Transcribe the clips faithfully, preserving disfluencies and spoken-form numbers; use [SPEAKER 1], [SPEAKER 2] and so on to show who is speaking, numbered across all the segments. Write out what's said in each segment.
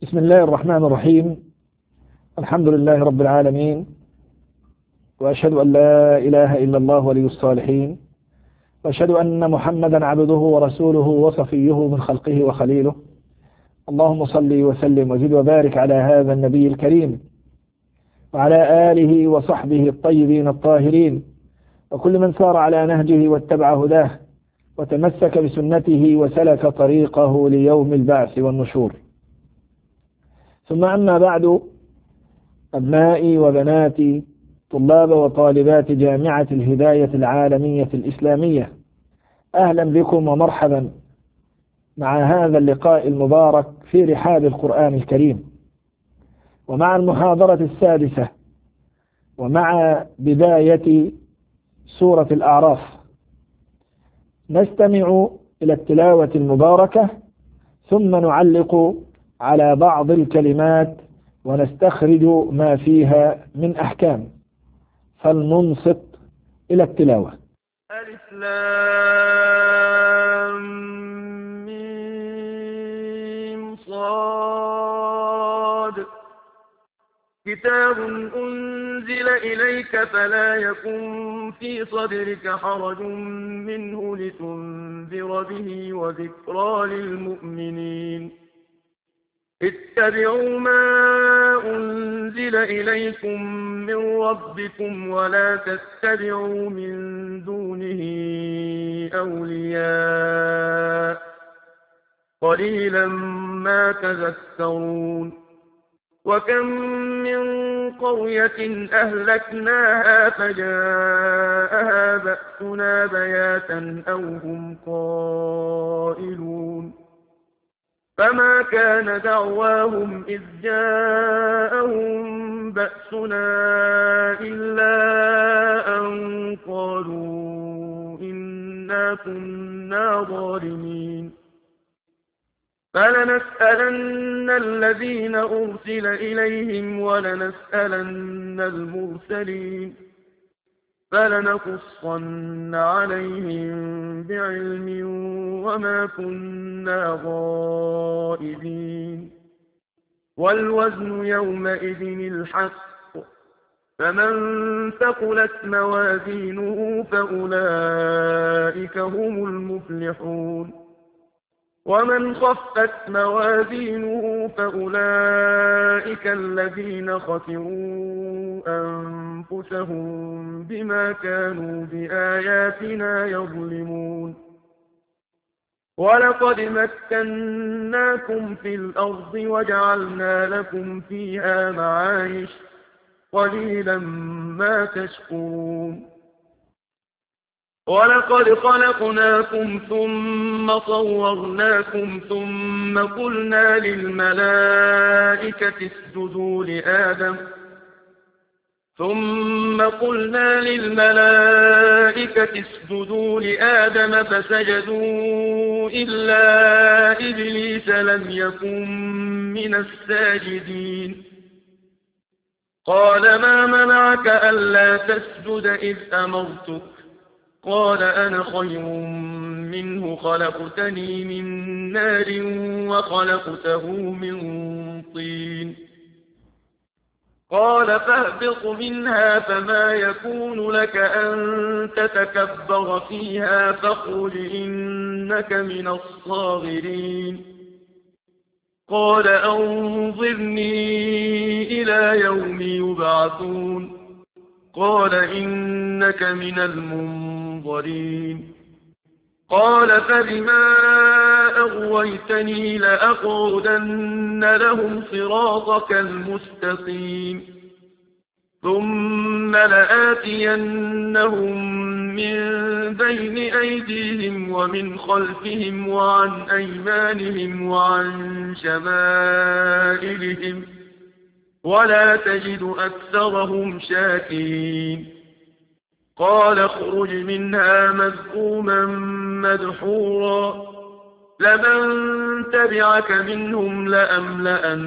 [SPEAKER 1] بسم الله الرحمن الرحيم. الحمد لله رب العالمين، وأشهد أن لا إله إلا الله ولي الصالحين، وأشهد أن محمدا عبده ورسوله وصفيه من خلقه وخليله. اللهم صل وسلم وزد وبارك على هذا النبي الكريم وعلى آله وصحبه الطيبين الطاهرين، وكل من سار على نهجه واتبع هداه وتمسك بسنته وسلك طريقه ليوم البعث والنشور. ثم أما بعد، أبنائي وبناتي طلاب وطالبات جامعة الهداية العالمية الإسلامية، أهلا بكم ومرحبا مع هذا اللقاء المبارك في رحاب القرآن الكريم، ومع المحاضرة السادسة، ومع بداية سورة الأعراف. نستمع إلى التلاوة المباركة، ثم نعلق على بعض الكلمات ونستخرج ما فيها من أحكام. فلننصت إلى التلاوة.
[SPEAKER 2] ألف لام ميم صاد. كتاب أنزل إليك فلا يكن في صدرك حرج منه لتنذر به وذكرى للمؤمنين. اتبعوا ما أنزل إليكم من ربكم ولا تتبعوا من دونه أولياء قليلا ما تذكرون. وكم من قرية أهلكناها فجاءها بأسنا بياتا أو هم قائلون. فما كان دعواهم إذ جاءهم بأسنا إلا أن قالوا إنا كنا ظالمين. فلنسألن الذين أرسل إليهم ولنسألن المرسلين، فلنقصن عليهم بعلم وما كنا غائبين. والوزن يومئذ الحق، فمن ثقلت موازينه فأولئك هم المفلحون. ومن خفت موازينه فأولئك الذين خسروا أنفسهم بما كانوا بآياتنا يظلمون. ولقد مكناكم في الأرض وجعلنا لكم فيها معايش قليلا ما تشكرون. ولقد خلقناكم ثم صورناكم ثم قلنا للملائكة اسجدوا لآدم ثم قلنا للملائكة اسجدوا لآدم فسجدوا إلا إبليس لم يكن من الساجدين. قال ما منعك ألا تسجد إذ أمرتك؟ قال أنا خير منه خلقتني من نار وخلقته من طين. قال فاهبط منها فما يكون لك أن تتكبر فيها فاخرج إنك من الصاغرين. قال أنظرني إلى يوم يبعثون. قال إنك من المنظرين. قال فبما أغويتني لأقعدن لهم صراطك المستقيم ثم لآتينهم من بين أيديهم ومن خلفهم وعن أيمانهم وعن شمائلهم ولا تجد أكثرهم شاكرين. قال اخرج منها مذءوما مدحورا لمن تبعك منهم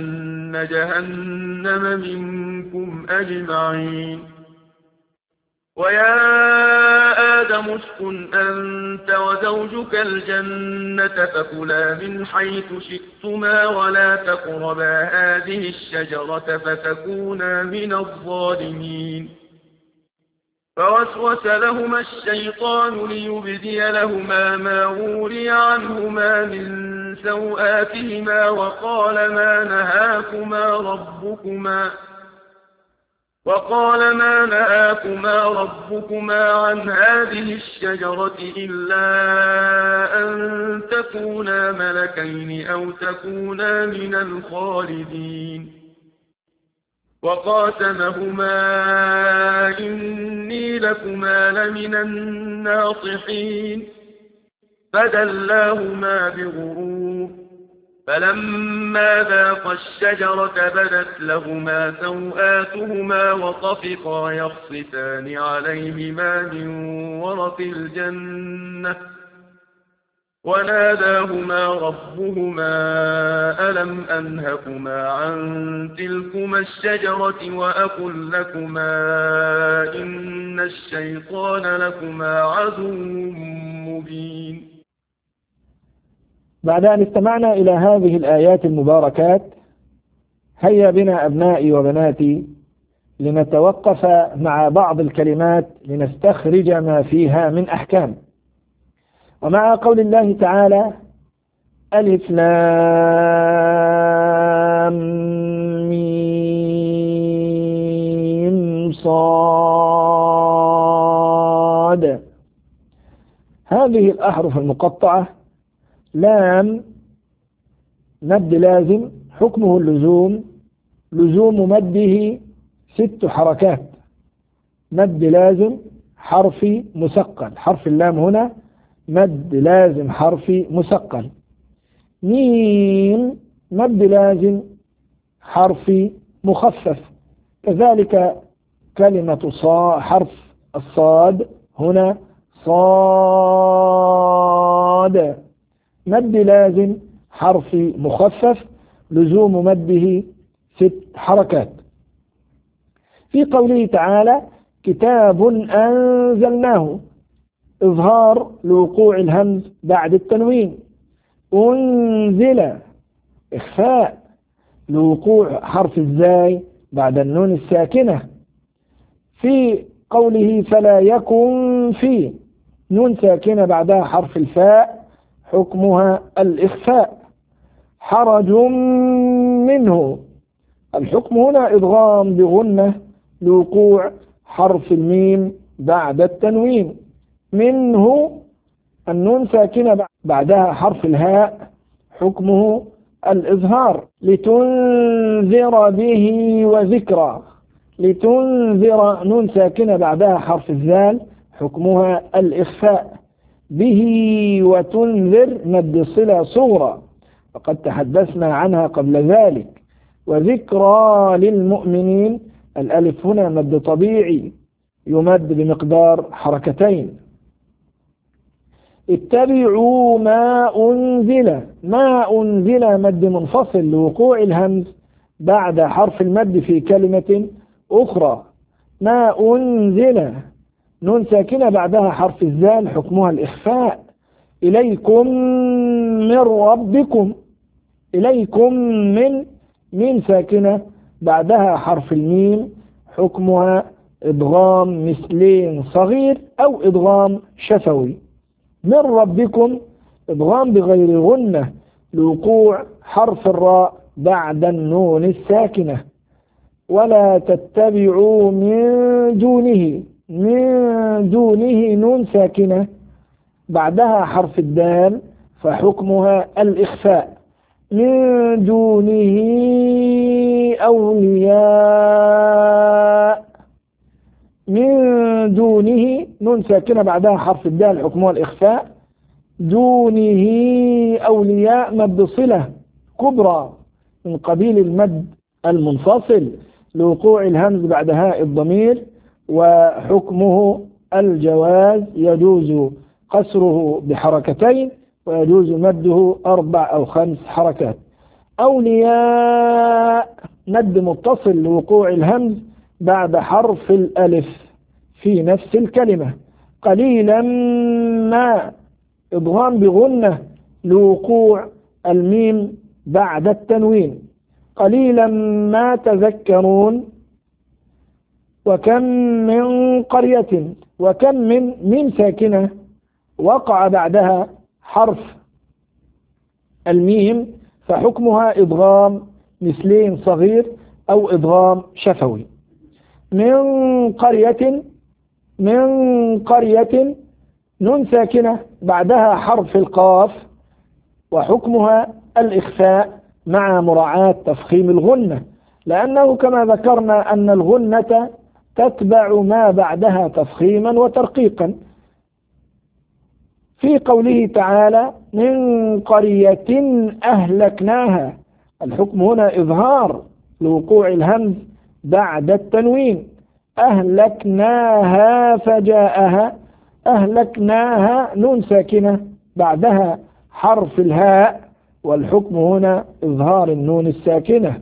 [SPEAKER 2] لأملأن جهنم منكم أجمعين. ويا آدم اسكن أنت وزوجك الجنة فكلا من حيث شئتما ولا تقربا هذه الشجرة فتكونا من الظالمين. فوسوس لهما الشيطان ليبدي لهما ما وري عنهما من سوآتهما وقال ما نهاكما ربكما وقال ما نهاكما ربكما عن هذه الشجرة إلا أن تكونا ملكين أو تكونا من الخالدين. وقاسمهما إني لكما لمن الناصحين فدلاهما بغرور فلما ذاقا الشجرة بدت لهما سوآتهما وطفقا يخصفان عليهما من ورق الجنة وناداهما ربهما ألم أنهكما عن تلكما الشجرة وأقل لكما إن الشيطان لكما عدو مبين.
[SPEAKER 1] بعد أن استمعنا إلى هذه الآيات المباركات هيا بنا أبنائي وبناتي لنتوقف مع بعض الكلمات لنستخرج ما فيها من أحكام. ومع قول الله تعالى ألف لام ميم صاد، هذه الأحرف المقطعة لام مد لازم حكمه اللزوم، لزوم مده ست حركات، مد لازم حرفي مثقل، حرف اللام هنا مد لازم حرفي مثقل. ميم مد لازم حرفي مخفف، كذلك كلمة صا حرف الصاد هنا صاد مد لازم حرفي مخفف لزوم مده ست حركات. في قوله تعالى كتاب أنزلناه، إظهار لوقوع الهمز بعد التنوين. أنزل إخفاء لوقوع حرف الزاي بعد النون الساكنة. في قوله فلا يكن في، نون ساكنة بعدها حرف الفاء حكمها الإخفاء. حرج منه، الحكم هنا إدغام بغنة لوقوع حرف الميم بعد التنوين. منه النون ساكنة بعدها حرف الهاء حكمه الإظهار. لتنذر به وذكرى، لتنذر نون ساكنة بعدها حرف الذال حكمها الإخفاء. به وتنذر مد صلة صغرى وقد تحدثنا عنها قبل ذلك. وذكرى للمؤمنين، الألف هنا مد طبيعي يمد بمقدار حركتين. اتبعوا ما أنزل، ما أنزل مد منفصل لوقوع الهمز بعد حرف المد في كلمة أخرى. ما أنزل نون ساكنة بعدها حرف الزال حكمها الإخفاء. إليكم من ربكم، إليكم من ميم ساكنة بعدها حرف الميم حكمها إدغام مثلين صغير أو إدغام شفوي. من ربكم إدغام بغير غنة لوقوع حرف الراء بعد النون الساكنة. ولا تتبعوا من دونه، من دونه نون ساكنة بعدها حرف الدال فحكمها الإخفاء. من دونه أولياء، من دونه نون ساكنة بعدها حرف الدال حكمها الإخفاء. دونه أولياء مد صلة كبرى من قبيل المد المنفصل لوقوع الهمز بعد هاء الضمير وحكمه الجواز، يجوز قصره بحركتين ويجوز مده أربع أو خمس حركات. أولياء مد متصل لوقوع الهمز بعد حرف الألف في نفس الكلمة. قليلا ما إضغام بغنة لوقوع الميم بعد التنوين. قليلا ما تذكرون. وكم من قرية، وكم من ميم ساكنة وقع بعدها حرف الميم فحكمها إضغام مثلين صغير أو إضغام شفوي. من قرية، من قرية نون ساكنة بعدها حرف القاف وحكمها الإخفاء مع مراعاة تفخيم الغنة، لأنه كما ذكرنا أن الغنة تتبع ما بعدها تفخيما وترقيقا. في قوله تعالى من قرية أهلكناها، الحكم هنا إظهار لوقوع الهمز بعد التنوين. أهلكناها فجاءها، أهلكناها نون ساكنة بعدها حرف الهاء والحكم هنا إظهار النون الساكنة.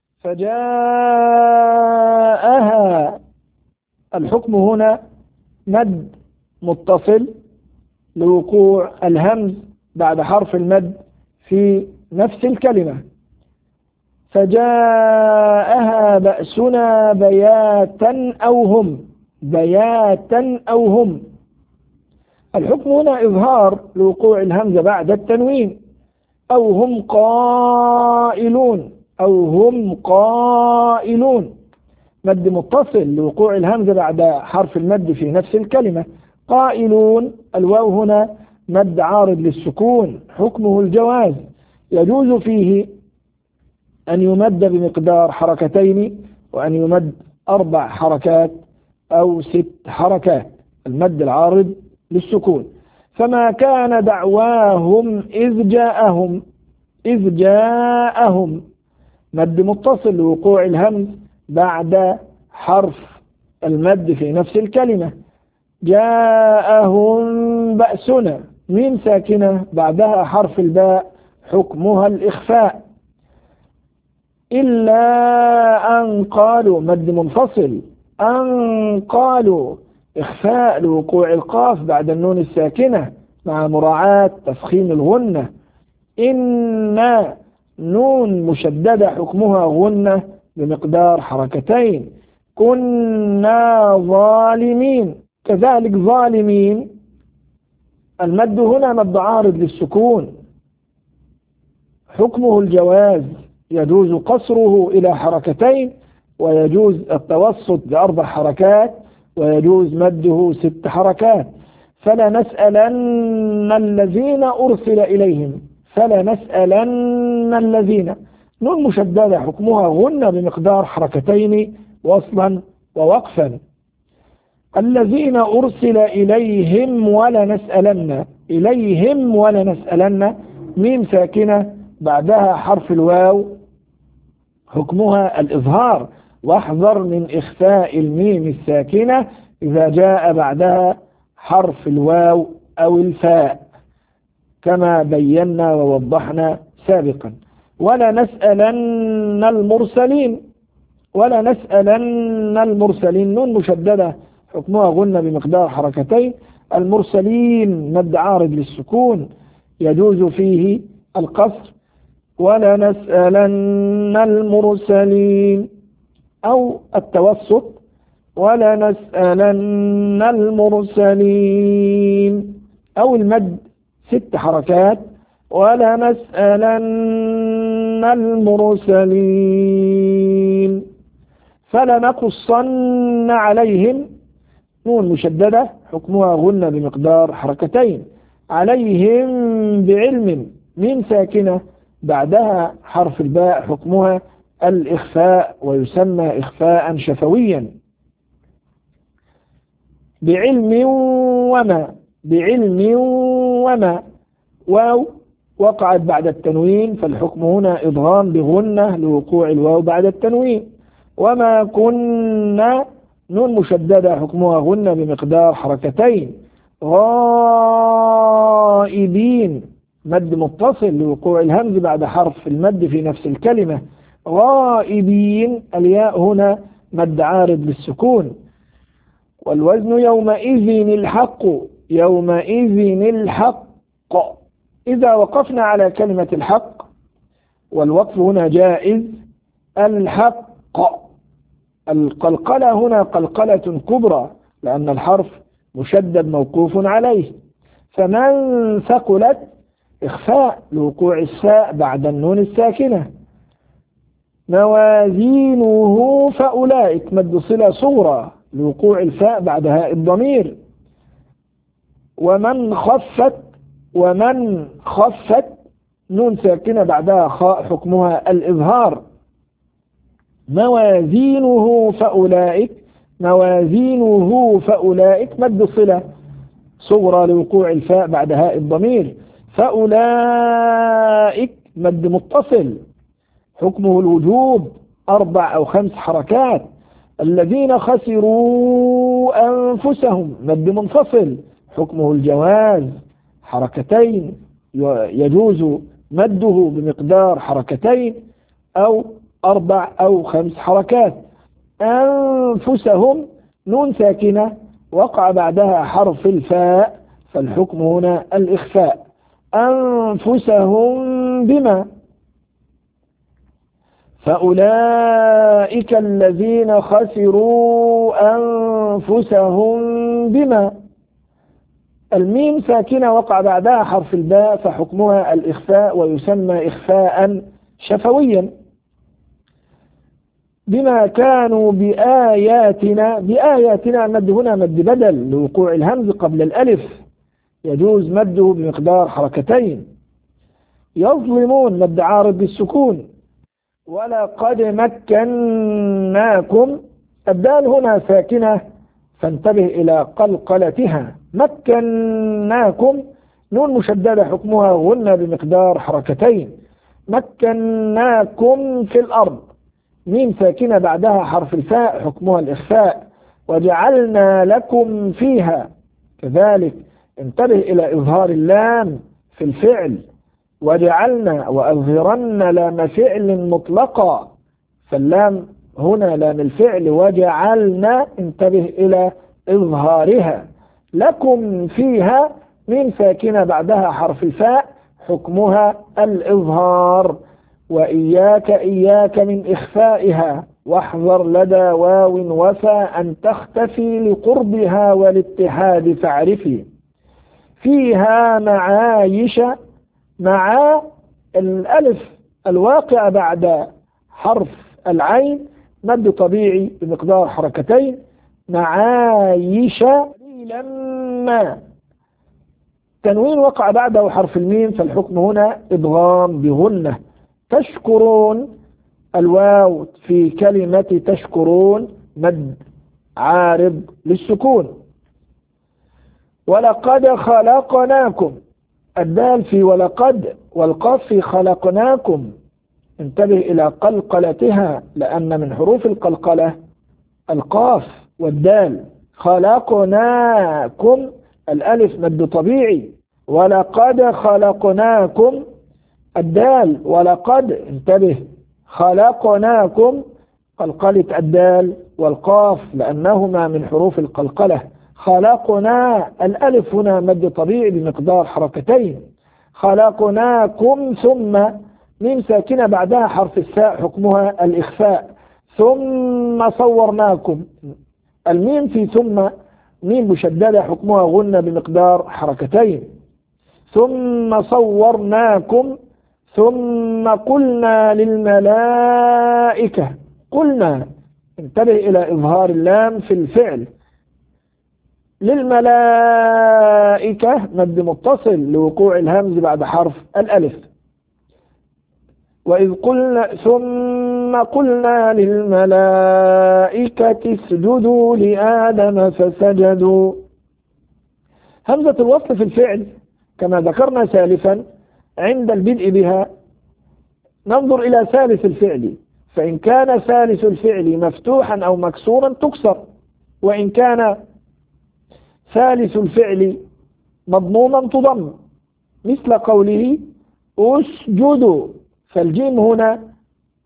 [SPEAKER 1] فجاءها الحكم هنا مد متصل لوقوع الهمز بعد حرف المد في نفس الكلمة. فجاءها بأسنا بياتا أو هم، بياتا أو هم، الحكم هنا إظهار لوقوع الهمزة بعد التنوين. أو هم قائلون، أو هم قائلون، مد متصل لوقوع الهمزة بعد حرف المد في نفس الكلمة. قائلون الواو هنا مد عارض للسكون، حكمه الجواز، يجوز فيه أن يمد بمقدار حركتين وأن يمد أربع حركات أو ست حركات، المد العارض للسكون. فما كان دعواهم إذ جاءهم، إذ جاءهم مد متصل لوقوع الهمز بعد حرف المد في نفس الكلمة. جاءهم بأسنا ميم ساكنة بعدها حرف الباء حكمها الإخفاء. إلا أن قالوا مد منفصل، أن قالوا إخفاء لوقوع القاف بعد النون الساكنة مع مراعاة تفخيم الغنة. إن نون مشددة حكمها غنة بمقدار حركتين. كنا ظالمين، كذلك ظالمين المد هنا مد عارض للسكون، حكمه الجواز، يجوز قصره إلى حركتين ويجوز التوسط بأربع حركات ويجوز مده ست حركات. فلنسألن الذين أرسل إليهم، فلنسألن الذين نون مشددة حكمها غنة بمقدار حركتين وصلا ووقفا. الذين أرسل إليهم ولنسألن، إليهم ولنسألن ميم ساكنة بعدها حرف الواو حكمها الإظهار، واحذر من إخفاء الميم الساكنة إذا جاء بعدها حرف الواو أو الفاء كما بينا ووضحنا سابقا. ولنسألن المرسلين، ولنسألن المرسلين نون مشددة حكمها غنة بمقدار حركتين. المرسلين مد عارض للسكون يجوز فيه القصر. ولنسألن المرسلين أو التوسط. ولنسألن المرسلين أو المد ست حركات. ولنسألن المرسلين. فلنقصن عليهم نون مشددة حكمها غنة بمقدار حركتين. عليهم بعلم ميم ساكنة بعدها حرف الباء حكمها الإخفاء ويسمى إخفاء شفويا. بعلم وما، بعلم وما واو وقعت بعد التنوين فالحكم هنا إضغام بغنة لوقوع الواو بعد التنوين. وما كنا نون مشددة حكمها غنة بمقدار حركتين. غائبين مد متصل لوقوع الهمز بعد حرف المد في نفس الكلمة. غائبين الياء هنا مد عارض للسكون. والوزن يومئذ الحق، يومئذ الحق. إذا وقفنا على كلمة الحق والوقف هنا جائز، الحق القلقلة هنا قلقلة كبرى لأن الحرف مشدد موقوف عليه، فمن ثقلت إخفاء لوقوع الساء بعد النون الساكنة. موازينه فأولئك مد صلة صغرى لوقوع الفاء بعد هاء الضمير. ومن خفت، ومن خفت نون ساكنة بعدها خاء حكمها الإظهار. موازينه فأولئك، موازينه فأولئك مد صلة صغرى لوقوع الفاء بعد هاء الضمير. فأولئك مد متصل حكمه الوجوب أربع أو خمس حركات. الذين خسروا أنفسهم مد منفصل حكمه الجواز حركتين، يجوز مده بمقدار حركتين أو أربع أو خمس حركات. أنفسهم نون ساكنة وقع بعدها حرف الفاء فالحكم هنا الإخفاء. أنفسهم بما، فأولئك الذين خسروا أنفسهم بما. الميم ساكنة وقع بعدها حرف الباء فحكمها الإخفاء ويسمى إخفاء شفويا. بما كانوا بآياتنا، بآياتنا مد هنا مد بدل لوقوع الهمز قبل الألف، يجوز مده بمقدار حركتين. يظلمون مد عارض بالسكون. ولقد مكناكم، الدال هنا ساكنة فانتبه إلى قلقلتها. مكناكم نون مشددة حكمها غنى بمقدار حركتين. مكناكم في الأرض ميم ساكنة بعدها حرف الفاء حكمها الإخفاء. وجعلنا لكم فيها كذلك انتبه إلى إظهار اللام في الفعل. وجعلنا وأظهرن لام فعل مطلقا، فاللام هنا لام الفعل. وجعلنا انتبه إلى إظهارها. لكم فيها ميم ساكنة بعدها حرف الفاء حكمها الإظهار. وإياك إياك من إخفائها، واحذر لدى واو وفى أن تختفي لقربها والاتحاد فاعرفي. فيها معايش، مع الألف الواقع بعد حرف العين مد طبيعي بمقدار حركتين. معايش لما تنوين وقع بعده حرف الميم فالحكم هنا إدغام بغنة. تشكرون الواو في كلمة تشكرون مد عارض للسكون. ولقد خلقناكم الدال في ولقد والقاف في خلقناكم انتبه إلى قلقلتها لأن من حروف القلقلة القاف والدال. خلقناكم الألف مد طبيعي. ولقد خلقناكم الدال ولقد انتبه خلقناكم قلقلة الدال والقاف لأنهما من حروف القلقلة. خلقنا الألف هنا مد طبيعي بمقدار حركتين. خلقناكم ثم ميم ساكنة بعدها حرف الساء حكمها الإخفاء. ثم صورناكم الميم في ثم ميم مشددة حكمها غنة بمقدار حركتين. ثم صورناكم. ثم قلنا للملائكة، قلنا انتبه إلى إظهار اللام في الفعل. للملائكة مد متصل لوقوع الهمز بعد حرف الألف. وإذ قلنا ثم قلنا للملائكة اسجدوا لآدم فسجدوا. همزة الوصل في الفعل كما ذكرنا سالفا عند البدء بها ننظر إلى ثالث الفعل، فإن كان ثالث الفعل مفتوحا أو مكسورا تكسر، وإن كان ثالث الفعل مضموما تضم، مثل قوله اسجدوا، فالجيم هنا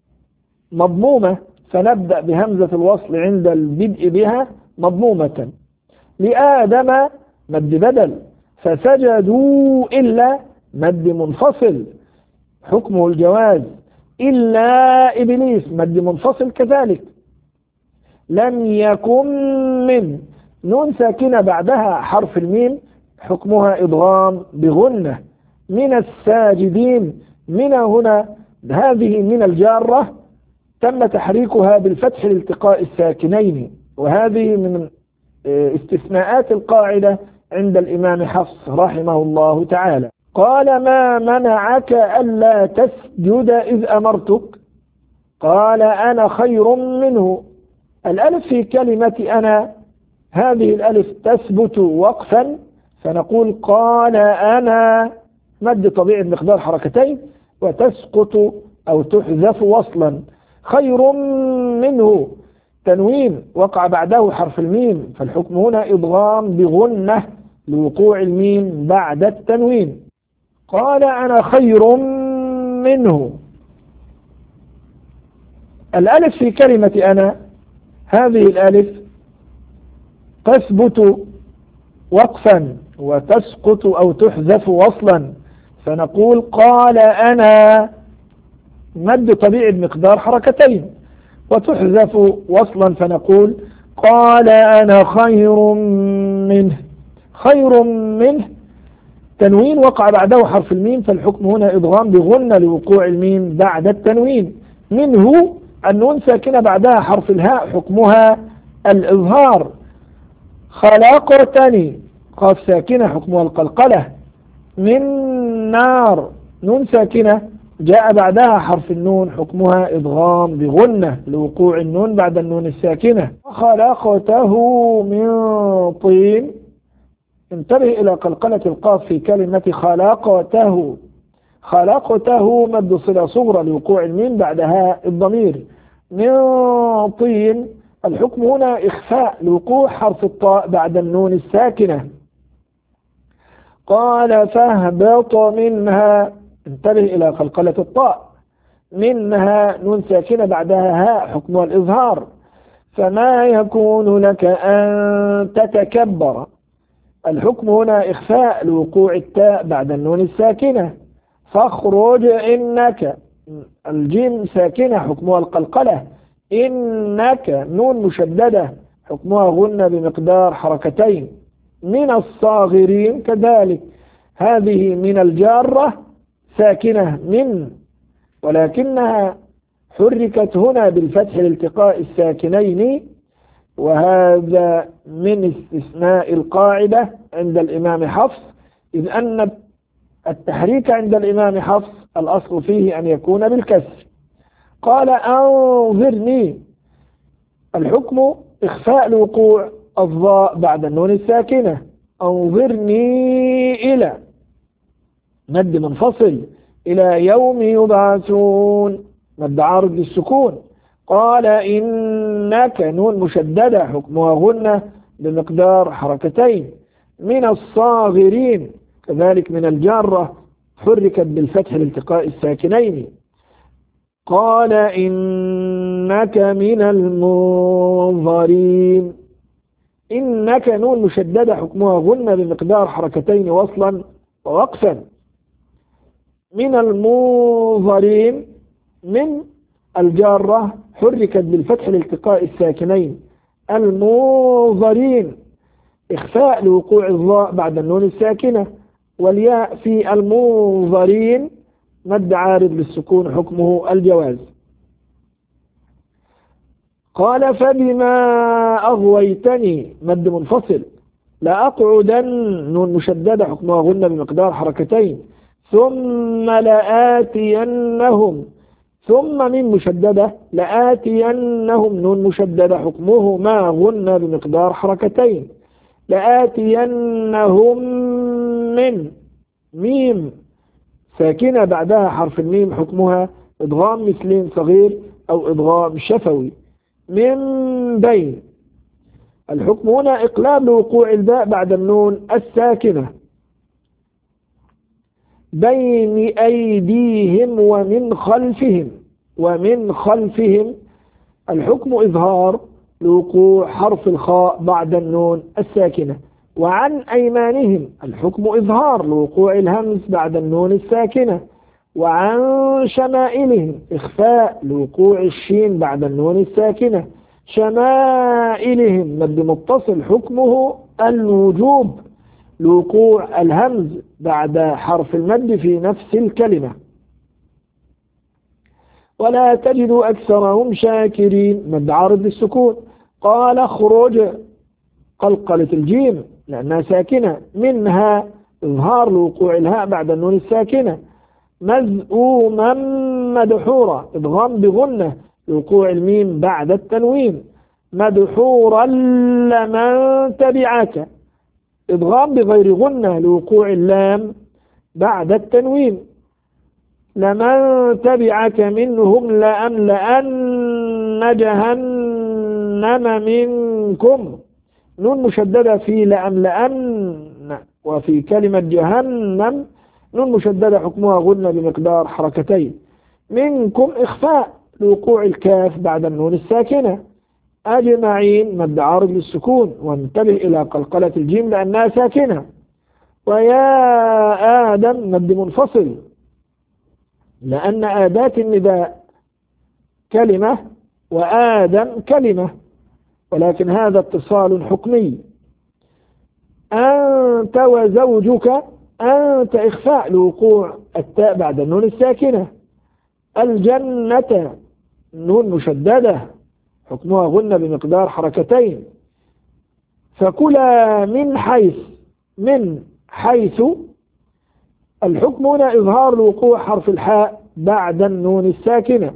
[SPEAKER 1] مضمومة فنبدأ بهمزة الوصل عند البدء بها مضمومة. لآدم مد بدل، فسجدوا إلا مد منفصل حكمه الجواز، إلا إبليس مد منفصل كذلك. لم يكن من نون ساكنة بعدها حرف الميم حكمها إضغام بغنة. من الساجدين، من هنا هذه من الجارة تم تحريكها بالفتح لالتقاء الساكنين، وهذه من استثناءات القاعدة عند الإمام حفص رحمه الله تعالى. قال ما منعك ألا تسجد إذ أمرتك؟ قال أنا خير منه. الألف في كلمة أنا، هذه الألف تثبت وقفا فنقول قال أنا مد طبيعي بمقدار حركتين، وتسقط أو تحذف وصلا. خير منه تنوين وقع بعده حرف الميم، فالحكم هنا إضغام بغنة لوقوع الميم بعد التنوين. قال أنا خير منه. الألف في كلمة أنا، هذه الألف تثبت وقفا وتسقط أو تحذف وصلا، فنقول قال أنا مد طبيعي بمقدار حركتين، وتحذف وصلا فنقول قال أنا خير منه. خير منه تنوين وقع بعده حرف الميم، فالحكم هنا إضغام بغنة لوقوع الميم بعد التنوين. منه النون ساكنة بعدها حرف الهاء حكمها الإظهار. خلقتني قاف ساكنة حكمها القلقلة. من نار نون ساكنة جاء بعدها حرف النون حكمها إضغام بغنة لوقوع النون بعد النون الساكنة. خلقته من طين، انتبه إلى قلقلة القاف في كلمة خلقته. خلقته مد صلة صغرى لوقوع الميم بعدها الضمير. من طين الحكم هنا إخفاء لوقوع حرف الطاء بعد النون الساكنة. قال فاهبط منها، انتبه إلى قلقلة الطاء. منها نون ساكنة بعدها هاء حكمها الإظهار. فما يكون لك أن تتكبر، الحكم هنا إخفاء لوقوع التاء بعد النون الساكنة. فاخرج إنك، الجيم ساكنة حكمها القلقلة. إنك نون مشددة حكمها غنة بمقدار حركتين. من الصاغرين كذلك، هذه من الجارة ساكنة من، ولكنها حركت هنا بالفتح لالتقاء الساكنين، وهذا من استثناء القاعدة عند الإمام حفص، إذ أن التحريك عند الإمام حفص الأصل فيه أن يكون بالكسر. قال أنظرني، الحكم إخفاء لوقوع الضاء بعد النون الساكنة. أنظرني إلى مد منفصل، إلى يوم يبعثون مد عارض للسكون. قال إنك نون مشددة حكمها غنة بمقدار حركتين. من الصاغرين كذلك من الجارة حركت بالفتح لالتقاء الساكنين. قال إنك من المنظرين. إنك نون مشددة حكمها غنة بمقدار حركتين وصلا ووقفا. من المنظرين من الجارة حركت بالفتح لالتقاء الساكنين. المنظرين إخفاء لوقوع الضاء بعد النون الساكنة. والياء في المنظرين مد عارض للسكون حكمه الجواز. قال فبما أغويتني مد منفصل. لأقعدن نون مشددة حكمها غنة بمقدار حركتين. ثم لآتينهم، ثم من مشددة لآتينهم نون مشددة حكمه ما غنة بمقدار حركتين. لآتينهم من ميم ساكنة بعدها حرف الميم حكمها إدغام مثلين صغير أو إدغام شفوي. من بين الحكم هنا إقلاب لوقوع الباء بعد النون الساكنة. بين أيديهم ومن خلفهم، ومن خلفهم الحكم إظهار لوقوع حرف الخاء بعد النون الساكنة. وعن أيمانهم الحكم إظهار لوقوع الهمز بعد النون الساكنة. وعن شمائلهم إخفاء لوقوع الشين بعد النون الساكنة. شمائلهم مد متصل حكمه الوجوب لوقوع الهمز بعد حرف المد في نفس الكلمة. ولا تجد أكثرهم شاكرين مد عارض للسكون. قال اخرج قلقلة الجيم لأنها ساكنة. منها إظهار لوقوع الهاء بعد النون الساكنة. مذءوما مدحورا إدغام بغنة لوقوع الميم بعد التنوين. مدحورا لمن تبعك إدغام بغير غنة لوقوع اللام بعد التنوين. لمن تبعك منهم لأملأن جهنم منكم نون مشددة في لأملأن، وفي كلمة جهنم نون مشددة حكمها غنة بمقدار حركتين. منكم إخفاء لوقوع الكاف بعد النون الساكنة. أجمعين مد عارض للسكون، وانتبه إلى قلقلة الجيم لأنها ساكنة. ويا آدم مد منفصل لأن آداة النداء كلمة وآدم كلمة، ولكن هذا اتصال حكمي. أنت وزوجك أنت إخفاء لوقوع التاء بعد النون الساكنة. الجنة نون مشددة حكمها غنة بمقدار حركتين. فكلا من حيث من حيث الحكم هنا إظهار لوقوع حرف الحاء بعد النون الساكنة.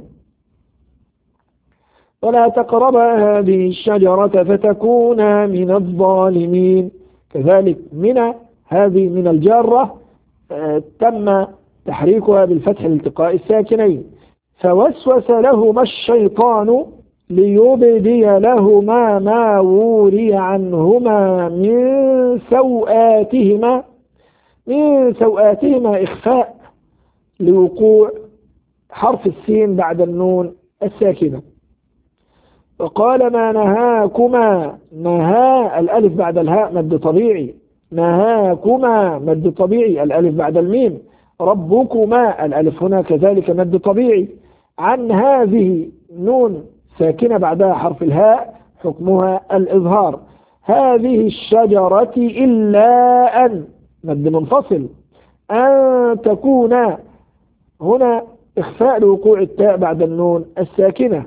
[SPEAKER 1] ولا تقربا هذه الشجرة فتكونا من الظالمين. كذلك من هذه من الجارة آه تم تحريكها بالفتح لالتقاء الساكنين. فوسوس لهما الشيطان ليبدي لهما ما وري عنهما من سوآتهما. من سوآتهما إخفاء لوقوع حرف السين بعد النون الساكنة. وقال ما نهاكما نهى الألف بعد الهاء مد طبيعي. نهاكما مد طبيعي الألف بعد الميم. ربكما الألف هنا كذلك مد طبيعي. عن هذه نون ساكنة بعدها حرف الهاء حكمها الإظهار. هذه الشجرة إلا أن مد منفصل. أن تكون هنا إخفاء لوقوع التاء بعد النون الساكنة.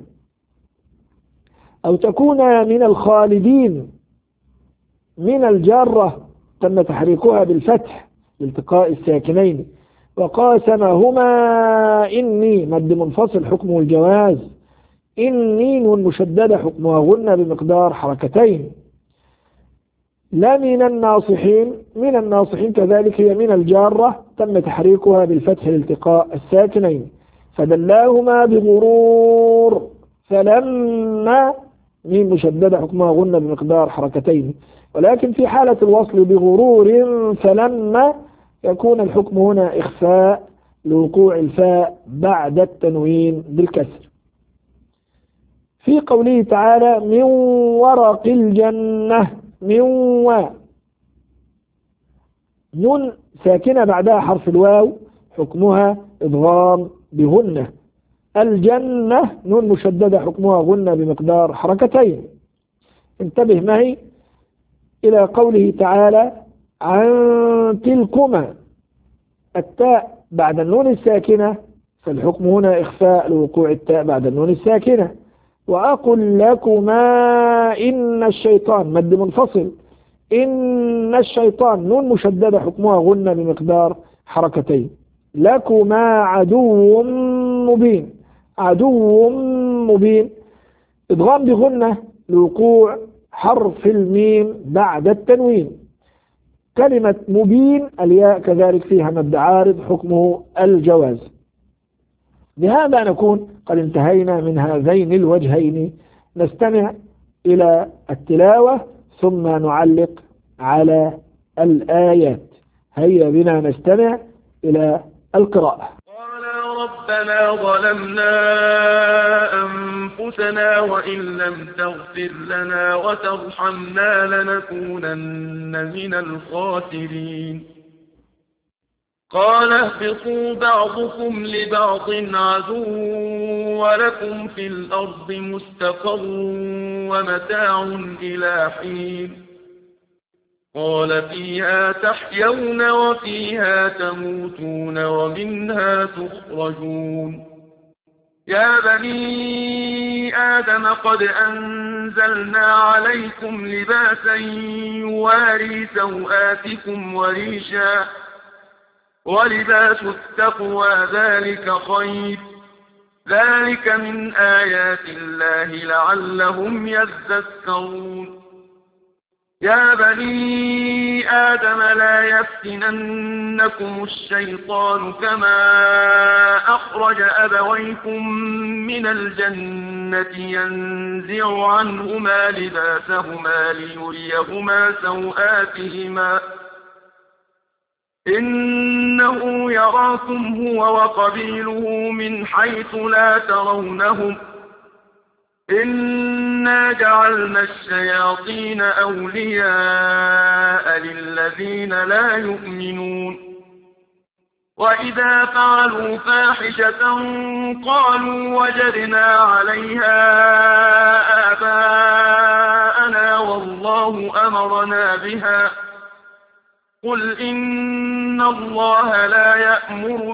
[SPEAKER 1] أو تكون من الخالدين من الجارة تم تحريكها بالفتح لالتقاء الساكنين. وقاسمهما إني مد منفصل حكمه الجواز. إني نون مشددة حكمها غنة بمقدار حركتين. لا من الناصحين من الناصحين كذلك هي من الجارة تم تحريكها بالفتح لالتقاء الساكنين. فدلاهما بغرور فلما ميم مشددة حكمها غنة بمقدار حركتين. ولكن في حالة الوصل بغرور فلما يكون الحكم هنا إخفاء لوقوع الفاء بعد التنوين بالكسر. في قوله تعالى من ورق الجنة من و نون ساكنة بعدها حرف الواو حكمها إضغام بغنة. الجنة نون مشددة حكمها غنة بمقدار حركتين. انتبه معي إلى قوله تعالى عن تلكما التاء بعد النون الساكنة فالحكم هنا إخفاء لوقوع التاء بعد النون الساكنة. وأقل لكما إن الشيطان مد منفصل. إن الشيطان نون مشددة حكمها غنة بمقدار حركتين. لكما عدو مبين. عدو مبين إدغام بغنة لوقوع حرف الميم بعد التنوين. كلمة مبين الياء كذلك فيها مد عارض حكمه الجواز. بهذا نكون قد انتهينا من هذين الوجهين. نستمع إلى التلاوة ثم نعلق على الآيات. هيا بنا نستمع إلى القراءة.
[SPEAKER 2] قال ربنا ظلمنا أنفسنا أنفسنا وإن لم تغفر لنا وترحمنا لنكونن من الخاسرين. قال اهبطوا بعضكم لبعض عدو ولكم في الأرض مستقر ومتاع إلى حين. قال فيها تحيون وفيها تموتون ومنها تخرجون. يا بني آدم قد أنزلنا عليكم لباسا يواري سوآتكم وريشا ولباس التقوى ذلك خير ذلك من آيات الله لعلهم يذكرون. يا بني آدم لا يفتننكم الشيطان كما أخرج أبويكم من الجنة ينزع عنهما لباسهما ليريهما سوآتهما إنه يراكم هو وقبيله من حيث لا ترونهم إنا جعلنا الشياطين أولياء للذين لا يؤمنون. وإذا فعلوا فاحشة قالوا وجدنا عليها آباءنا والله أمرنا بها قل إن الله لا يأمر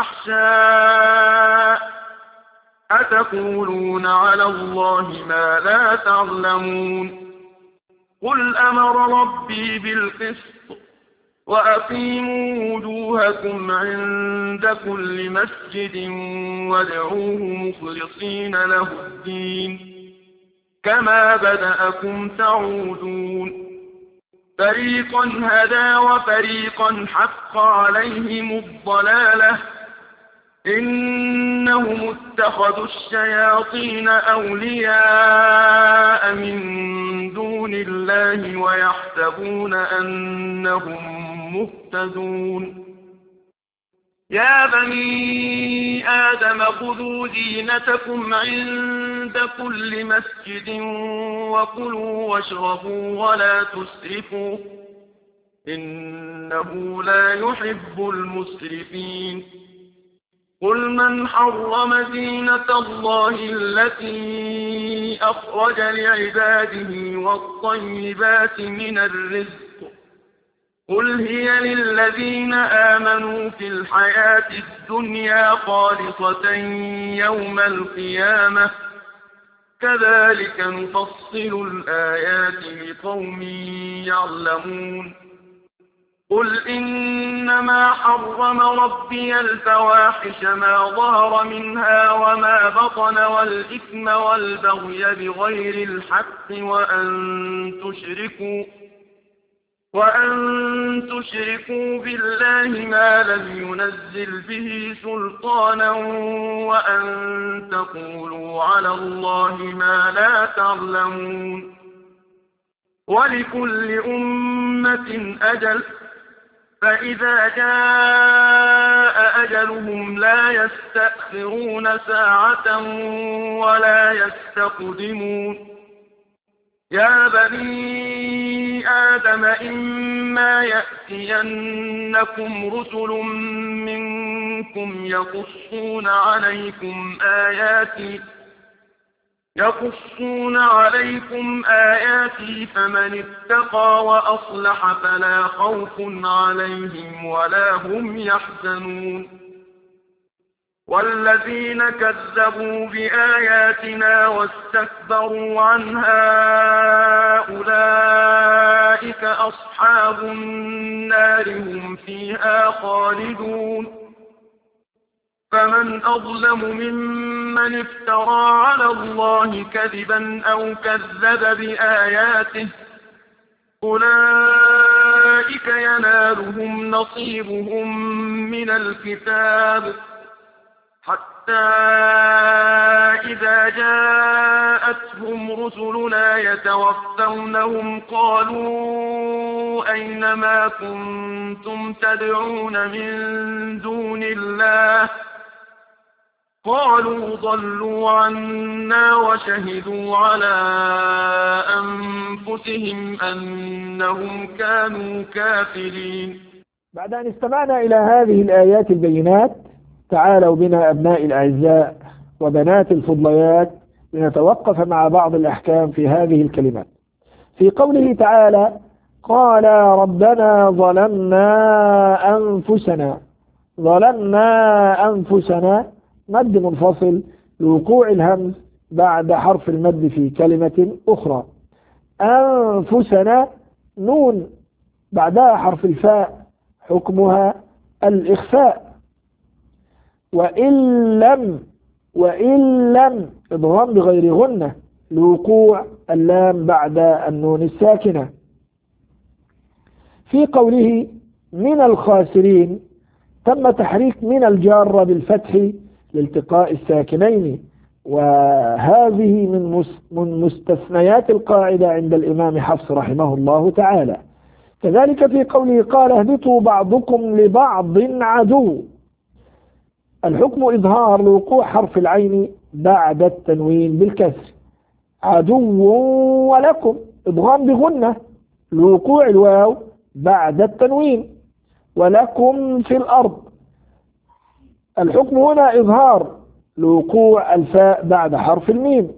[SPEAKER 2] بالفحشاء أتقولون على الله ما لا تعلمون. قل أمر ربي بالقسط وأقيموا وجوهكم عند كل مسجد وادعوه مخلصين له الدين كما بدأكم تعودون. فريقا هدى وفريقا حق عليهم الضلالة إنهم اتخذوا الشياطين أولياء من دون الله ويحسبون أنهم مهتدون. يا بني آدم خذوا زينتكم عند كل مسجد وكلوا واشربوا ولا تسرفوا إنه لا يحب المسرفين. قل من حرم زينة الله التي أخرج لعباده والطيبات من الرزق قل هي للذين آمنوا في الحياة الدنيا خالصة يوم القيامة كذلك نفصل الآيات لقوم يعلمون. قل إنما حرم ربي الفواحش ما ظهر منها وما بطن والإثم والبغي بغير الحق وأن تشركوا وأن تشركوا بالله ما لم ينزل به سلطانا وأن تقولوا على الله ما لا تعلمون. ولكل أمة أجل فإذا جاء أجلهم لا يستأخرون ساعة ولا يستقدمون. يا بني آدم إما يأتينكم رسل منكم يقصون عليكم آياتي يقصون عليكم آياتي فمن اتقى وأصلح فلا خوف عليهم ولا هم يحزنون. والذين كذبوا بآياتنا واستكبروا عنها أولئك أصحاب النار هم فيها خالدون. فمن أظلم ممن افترى على الله كذبا أو كذب بآياته أولئك ينالهم نصيبهم من الكتاب حتى إذا جاءتهم رسلنا يتوفونهم قالوا أين ما كنتم تدعون من دون الله قالوا ضلوا عنا وشهدوا على أنفسهم أنهم كانوا كافرين.
[SPEAKER 1] بعد أن استمعنا إلى هذه الآيات البينات، تعالوا بنا أبناء الأعزاء وبنات الفضليات لنتوقف مع بعض الأحكام في هذه الكلمات. في قوله تعالى: قال ربنا ظلمنا أنفسنا، ظلمنا أنفسنا مد منفصل لوقوع الهمز بعد حرف المد في كلمة أخرى. أنفسنا نون بعدها حرف الفاء حكمها الإخفاء. وإن لم وإن لم إضغام بغير غنة لوقوع اللام بعد النون الساكنة. في قوله من الخاسرين تم تحريك من الجارة بالفتح لالتقاء الساكنين، وهذه من من مستثنيات القاعدة عند الإمام حفص رحمه الله تعالى. كذلك في قوله قال اهبطوا بعضكم لبعض عدو، الحكم إظهار لوقوع حرف العين بعد التنوين بالكسر. عدو ولكم إضغام بغنة لوقوع الواو بعد التنوين. ولكم في الأرض، الحكم هنا إظهار لوقوع الفاء بعد حرف الميم.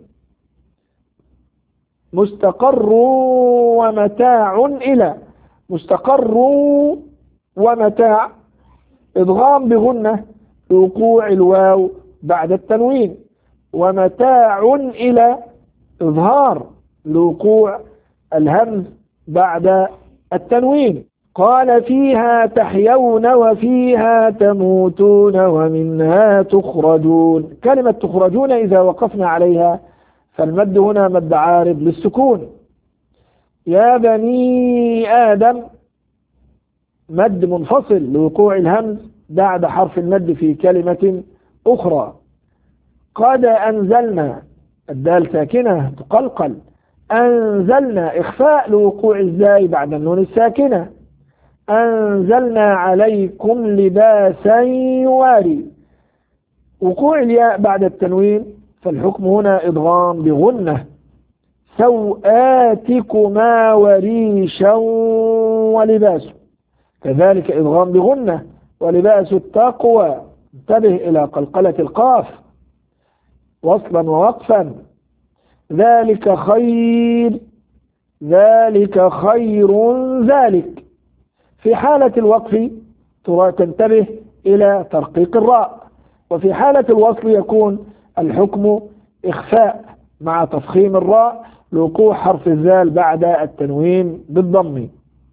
[SPEAKER 1] مستقر ومتاع إلى، مستقر ومتاع إضغام بغنة لوقوع الواو بعد التنوين. ومتاع إلى إظهار لوقوع الهمز بعد التنوين. قال فيها تحيون وفيها تموتون ومنها تخرجون. كلمة تخرجون إذا وقفنا عليها فالمد هنا مد عارض للسكون. يا بني آدم مد منفصل لوقوع الهمز بعد حرف المد في كلمة أخرى. قد أنزلنا الدال ساكنة تقلقل. أنزلنا إخفاء لوقوع الزاي بعد النون الساكنة. أنزلنا عليكم لباسا يواري. وقوع الياء بعد التنوين فالحكم هنا إضغام بغنة. سوآتكما وريشا ولباس، كذلك إضغام بغنة. ولباس التقوى، انتبه إلى قلقلة القاف وصلا ووقفا. ذلك خير، ذلك خير ذلك. في حالة الوقف تنتبه إلى ترقيق الراء، وفي حالة الوصل يكون الحكم إخفاء مع تفخيم الراء لوقوع حرف الزال بعد التنوين بالضم.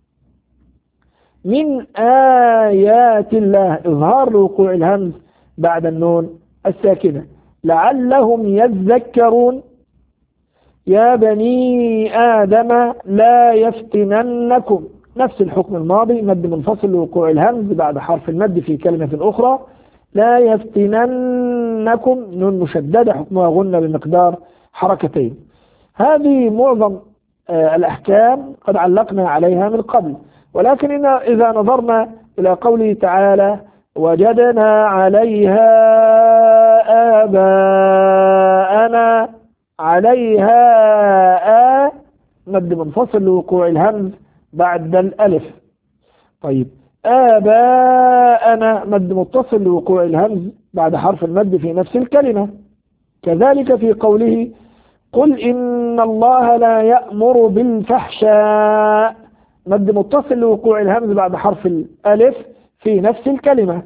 [SPEAKER 1] من آيات الله إظهار لوقوع الهمز بعد النون الساكنة. لعلهم يذكرون. يا بني آدم لا يفتننكم، نفس الحكم الماضي مد منفصل لوقوع الهمز بعد حرف المد في كلمة أخرى. لا يفتننكم نون مشددة حكمها غنة بمقدار حركتين. هذه معظم آه الأحكام قد علقنا عليها من قبل، ولكن إن إذا نظرنا إلى قوله تعالى وجدنا عليها آباءنا، عليها آ مد منفصل لوقوع الهمز بعد الألف. طيب آباءنا مد متصل لوقوع الهمز بعد حرف المد في نفس الكلمة. كذلك في قوله قل إن الله لا يأمر بالفحشاء مد متصل لوقوع الهمز بعد حرف الألف في نفس الكلمة.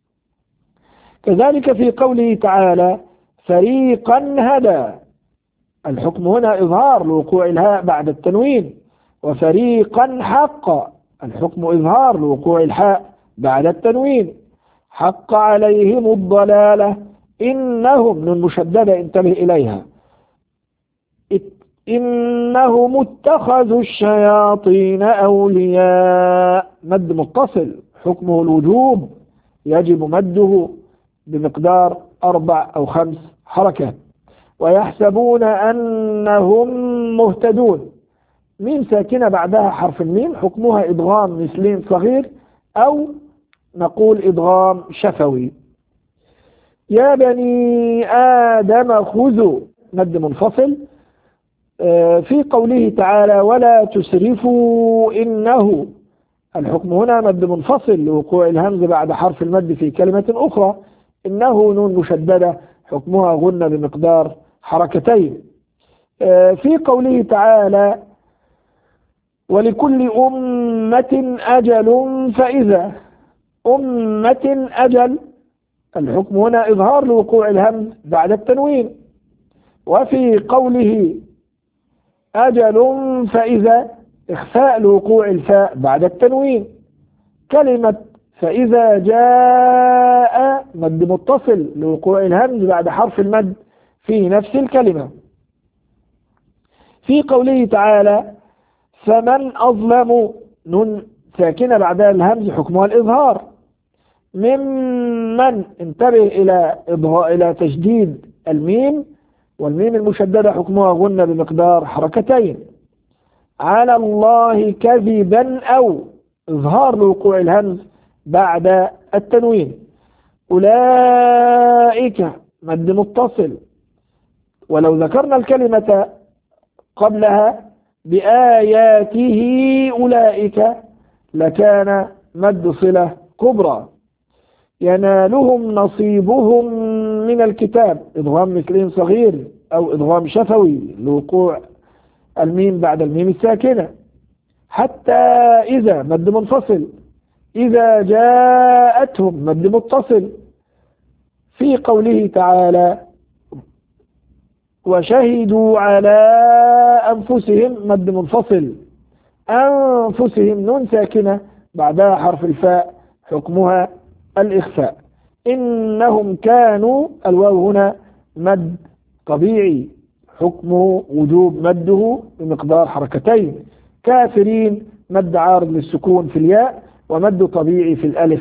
[SPEAKER 1] كذلك في قوله تعالى فريقا هدى، الحكم هنا إظهار لوقوع الهاء بعد التنوين. وفريقا حق، الحكم إظهار لوقوع الحاء بعد التنوين. حق عليهم الضلالة إنهم نون مشددة انتبه إليها. إنهم اتخذوا الشياطين أولياء مد متصل حكمه الوجوب يجب مده بمقدار أربع أو خمس حركات. ويحسبون أنهم مهتدون ميم ساكنة بعدها حرف الميم حكمها إدغام مثلين صغير أو نقول إدغام شفوي. يا بني آدم خذوا مد منفصل. في قوله تعالى ولا تسرفوا إنه، الحكم هنا مد منفصل لوقوع الهمز بعد حرف المد في كلمة أخرى. إنه نون مشددة حكمها غنة بمقدار حركتين. في قوله تعالى ولكل أمة أجل فإذا، أمة أجل، الحكم هنا إظهار لوقوع الهمز بعد التنوين. وفي قوله أجل فإذا إخفاء لوقوع الفاء بعد التنوين. كلمة فإذا جاء مد متصل لوقوع الهمز بعد حرف المد في نفس الكلمة. في قوله تعالى فمن أظلم، نون ساكنة بعدها الهمز حكمها الإظهار. ممن، انتبه إلى إظهار إلى تشديد الميم، والميم المشددة حكمها غنة بمقدار حركتين. على الله كذبا أو إظهار لوقوع الهمز بعد التنوين. أولئك مد متصل، ولو ذكرنا الكلمة قبلها بآياته أولئك لكان مد صلة كبرى. ينالهم نصيبهم من الكتاب، إدغام مثلين صغير أو إدغام شفوي لوقوع الميم بعد الميم الساكنة. حتى إذا مد منفصل. إذا جاءتهم مد متصل. في قوله تعالى وشهدوا على أنفسهم مد منفصل. أنفسهم نون ساكنة بعدها حرف الفاء حكمها الإخفاء. إنهم كانوا، الواو هنا مد طبيعي حكمه وجوب مده بمقدار حركتين. كافرين مد عارض للسكون في الياء ومد طبيعي في الألف.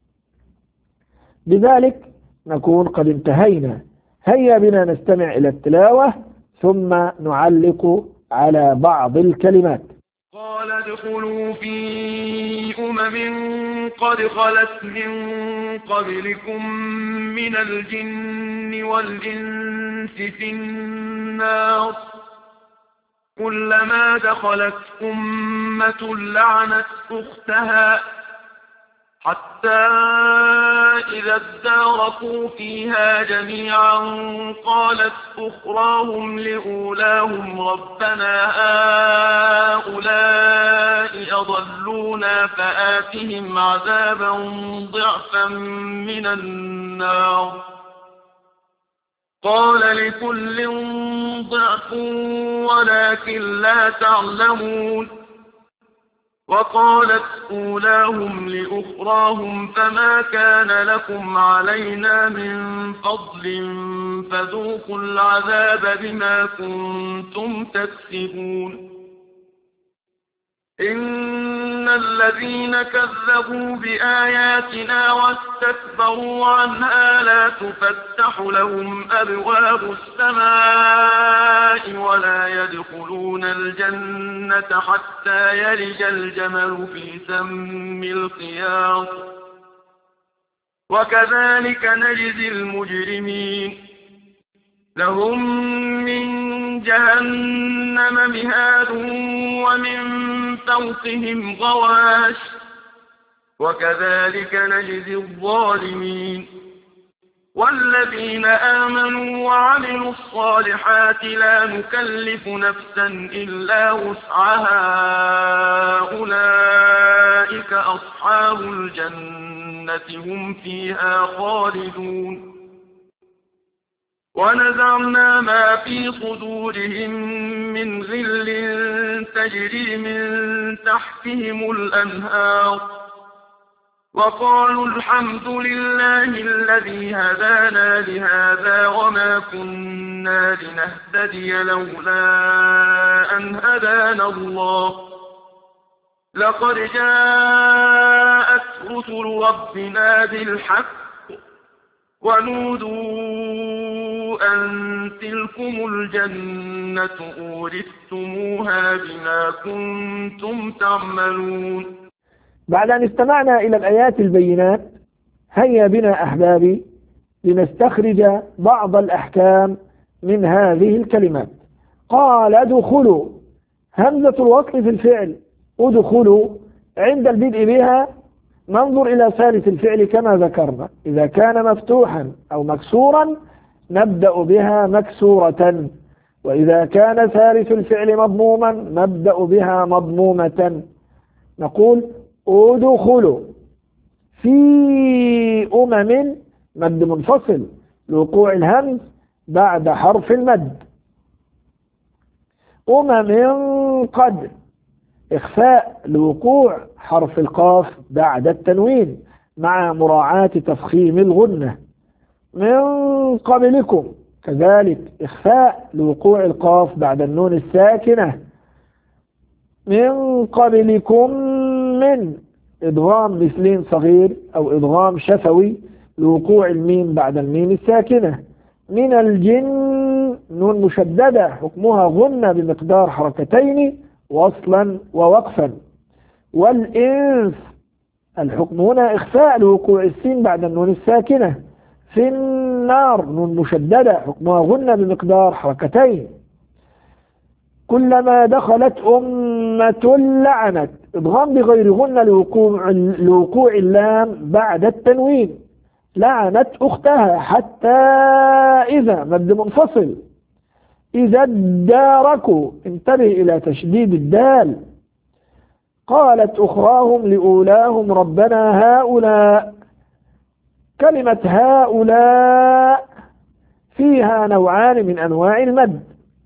[SPEAKER 1] بذلك نكون قد انتهينا. هيا بنا نستمع إلى التلاوة ثم نعلق على بعض الكلمات.
[SPEAKER 2] قال ادخلوا في أمم قد خلت من قبلكم من الجن والإنس في النار كلما دخلت أمة لعنت أختها حتى إذا اداركوا فيها جميعا قالت أخراهم لأولاهم ربنا هؤلاء أضلونا فآتهم عذابا ضعفا من النار قال لكل ضعف ولكن لا تعلمون وقالت أولاهم لأخراهم فما كان لكم علينا من فضل فذوقوا العذاب بما كنتم تكسبون إن الذين كذبوا بآياتنا واستكبروا عنها لا تفتح لهم أبواب السماء ولا يدخلون الجنة حتى يلج الجمل في سم الخياط وكذلك نجزي المجرمين لهم من جهنم مهاد ومن فوقهم غواش وكذلك نجزي الظالمين والذين آمنوا وعملوا الصالحات لا نكلف نفسا إلا وسعها أولئك أصحاب الجنة هم فيها خالدون ونزعنا ما في صدورهم من غل تجري من تحتهم الأنهار وقالوا الحمد لله الذي هدانا لهذا وما كنا لنهتدي لولا أن هدانا الله لقد جاءت رسل ربنا بالحق ونودوا أن تلكم الجنة أورثتموها بما كنتم تعملون.
[SPEAKER 1] بعد أن استمعنا إلى الآيات البينات هيا بنا أحبابي لنستخرج بعض الأحكام من هذه الكلمات. قال ادخلوا، همزة الوصل في الفعل ادخلوا عند البدء بها ننظر إلى ثالث الفعل كما ذكرنا، إذا كان مفتوحا أو مكسورا نبدأ بها مكسورة، وإذا كان ثالث الفعل مضموما نبدأ بها مضمومة. نقول ادخلوا في أمم، مد منفصل لوقوع الهمز بعد حرف المد. أمم قد، إخفاء لوقوع حرف القاف بعد التنوين مع مراعاة تفخيم الغنة. من قبلكم، كذلك إخفاء لوقوع القاف بعد النون الساكنة. من قبلكم، من إدغام مثلين صغير أو إدغام شفوي لوقوع الميم بعد الميم الساكنة. من الجن، نون مشددة حكمها غنة بمقدار حركتين وصلا ووقفا. والإنس، الحكم هنا إخفاء لوقوع السين بعد النون الساكنة. في النار، نون مشددة حكمها غنة بمقدار حركتين. كلما دخلت أمة لعنت، إدغام بغير غنة لوقوع, لوقوع اللام بعد التنوين. لعنت أختها حتى إذا، مد منفصل. إذا اداركوا، انتبه إلى تشديد الدال. قالت أخراهم لأولاهم ربنا هؤلاء، كلمة هؤلاء فيها نوعان من أنواع المد.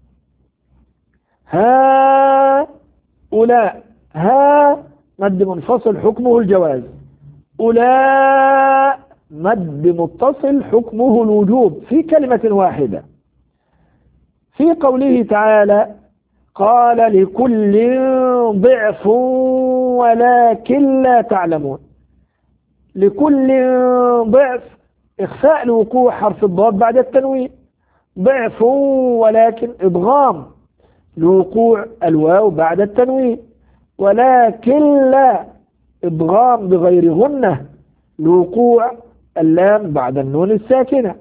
[SPEAKER 1] هؤلاء، ها مد منفصل حكمه الجواز، أولاء مد متصل حكمه الوجوب في كلمة واحدة. في قوله تعالى قال لكل ضعف ولكن لا تعلمون، لكل ضعف إخفاء لوقوع حرف الضاد بعد التنوين. ضعف ولكن إدغام لوقوع الواو بعد التنوين. ولكن لا إدغام بغير غنة لوقوع اللام بعد النون الساكنة.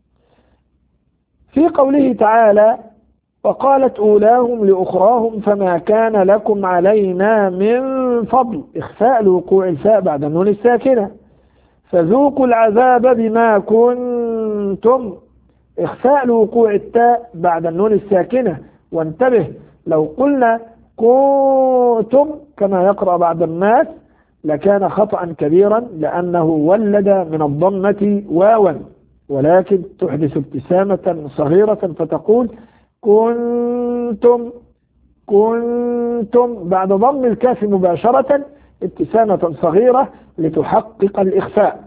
[SPEAKER 1] في قوله تعالى وقالت أولاهم لأخراهم فما كان لكم علينا من فضل، إخفاء لوقوع الفاء بعد النون الساكنة. فذوقوا العذاب بما كنتم، إخفاء لوقوع التاء بعد النون الساكنة. وانتبه لو قلنا كنتم كما يقرأ بعض الناس لكان خطأ كبيرا، لأنه ولد من الضمة واوا، ولكن تحدث ابتسامة صغيرة فتقول كنتم كنتم بعد ضم الكاف مباشرة ابتسامة صغيرة لتحقق الإخفاء.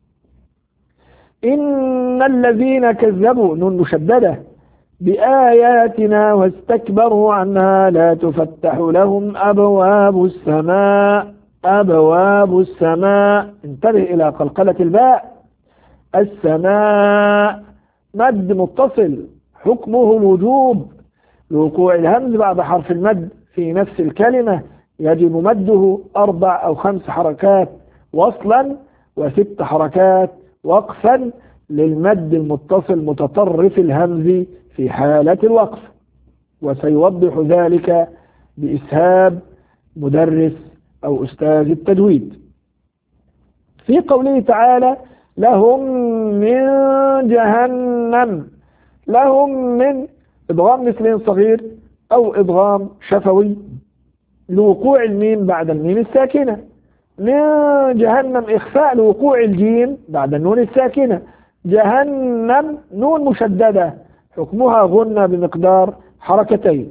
[SPEAKER 1] إن الذين كذبوا، نون مشددة، بآياتنا واستكبروا عنها لا تفتح لهم أبواب السماء، أبواب السماء، انتبه إلى قلقلة الباء. السماء مد متصل حكمه الوجوب لوقوع الهمز بعد حرف المد في نفس الكلمة، يجب مده أربع أو خمس حركات وصلا وست حركات وقفا للمد المتصل متطرف الهمز في حالة الوقف، وسيوضح ذلك بإسهاب مدرس أو أستاذ التجويد. في قوله تعالى لهم من جهنم، لهم من إدغام مثلين صغير أو إدغام شفوي لوقوع الميم بعد الميم الساكنة. من جهنم إخفاء لوقوع الجيم بعد النون الساكنة. جهنم نون مشددة حكمها غنة بمقدار حركتين.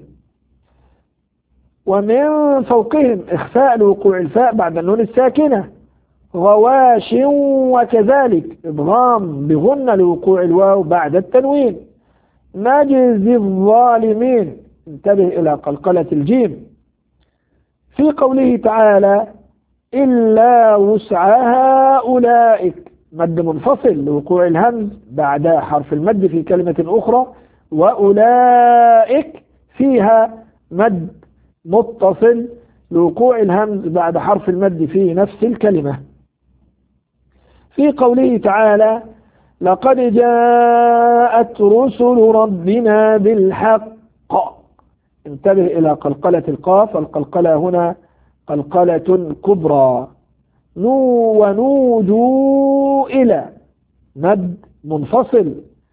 [SPEAKER 1] ومن فوقهم إخفاء لوقوع الفاء بعد النون الساكنة. غواش وكذلك إدغام بغنة لوقوع الواو بعد التنوين. نجزي الظالمين، انتبه إلى قلقلة الجيم. في قوله تعالى إلا وسعها أولئك، مد منفصل لوقوع الهمز بعد حرف المد في كلمة أخرى، وأولئك فيها مد متصل لوقوع الهمز بعد حرف المد في نفس الكلمة. في قوله تعالى لقد جاءت رسل ربنا بالحق. انتبه إلى قلقلة القاف، القلقلة هنا قلقلة كبرى. نو ونودوا إلى مد منفصل،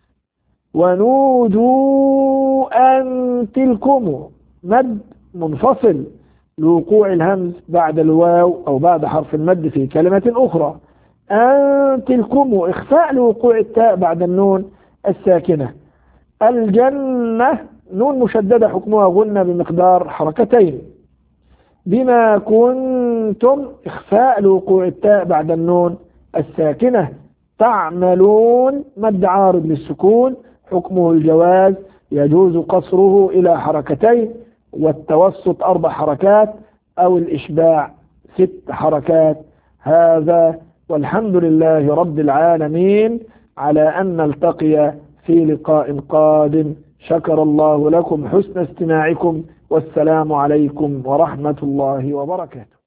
[SPEAKER 1] ونودوا أن تلكم مد منفصل لوقوع الهمز بعد الواو أو بعد حرف المد في كلمة أخرى. أن تلكم إخفاء لوقوع التاء بعد النون الساكنة. الجنة نون مشددة حكمها غنة بمقدار حركتين. بما كنتم إخفاء لوقوع التاء بعد النون الساكنة. تعملون مد عارض للسكون حكمه الجواز، يجوز قصره إلى حركتين، والتوسط أربع حركات، أو الإشباع ست حركات. هذا والحمد لله رب العالمين، على أن نلتقي في لقاء قادم. شكر الله لكم حسن استماعكم، والسلام عليكم ورحمة الله وبركاته.